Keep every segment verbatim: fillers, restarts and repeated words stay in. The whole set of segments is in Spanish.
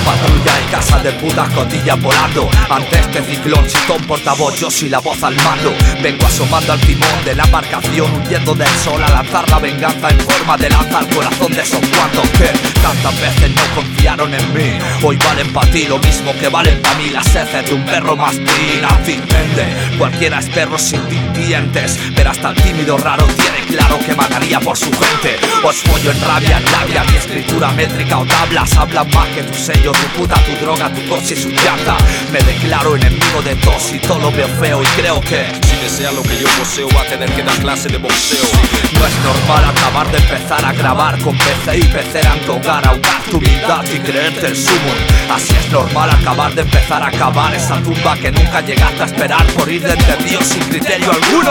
patrulla y casa de putas costillas volando. Ante este ciclón, chitón portavoz, yo soy la voz al mando. Vengo asomando al timón de la embarcación, huyendo del sol a lanzar la venganza en forma de lanza al corazón de esos cuantos que tantas veces no confiaron en mí. Hoy valen pa' ti lo mismo que valen pa' mí las heces de un perro mastín. Afirmente, cualquiera es perro sin dientes, pero hasta el tímido raro tiene claro que mataría por su gente. Os follo en rabia, en labia, mi escritura métrica o tablas hablan más que tu sello, tu puta, tu droga, tu coche y su llanta. Me declaro enemigo de todos y todo lo veo feo y creo que si desea lo que yo poseo va a tener que dar clase de boxeo. No es normal acabar de empezar a grabar con P C y pecera en tu hogar, ahogar tu humildad y creerte el sumo. Así es normal acabar de empezar a cavar esa tumba que nunca llegaste a esperar por ir de entendido sin criterio alguno.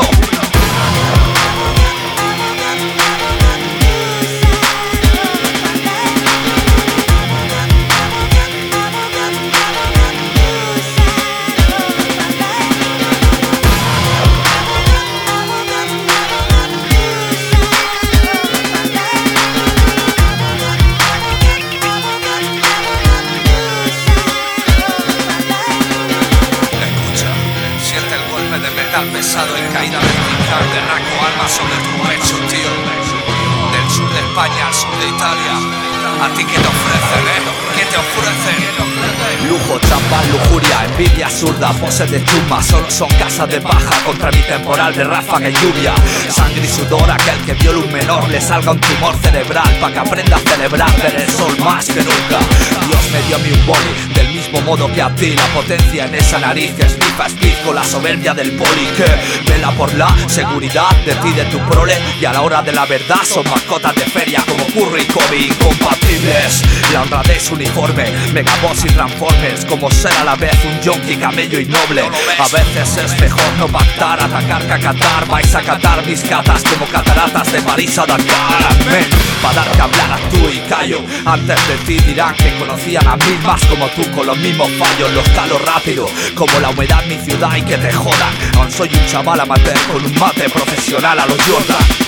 Metal pesado y caída vertical de raco alma sobre tu pecho, tío. Del sur de España al sur de Italia. ¿A ti qué te ofrecen, eh? ¿Qué te ofrecen? Lujo, champán, lujuria, envidia absurda, poses de chumba. Solo son casas de paja contra mi temporal de ráfaga y lluvia. Sangre y sudor, aquel que viola un menor le salga un tumor cerebral pa' que aprenda a celebrar ver el sol más que nunca. Dios me dio a mí un boli, del mismo modo que a ti. La potencia en esa nariz que esnifa speed con la soberbia del poli que vela por la seguridad de ti, de tu prole. Y a la hora de la verdad son mascotas de feria como Curry y Kobe incompatibles. La honradez uniforme, megaboss y transformers, como ser a la vez un yonki, camello y noble. A veces es mejor no pactar, atacar que acatar. Vais a catar mis catas como cataratas de París a Dakar. Amén, pa' dar que hablar tú y callo. Antes de ti dirán que conocían a mil más como tú con los mismos fallos. Los calo rápido, como la humedad en mi ciudad y que te jodan. Aún soy un chaval amateur con un mate profesional a los Jordan.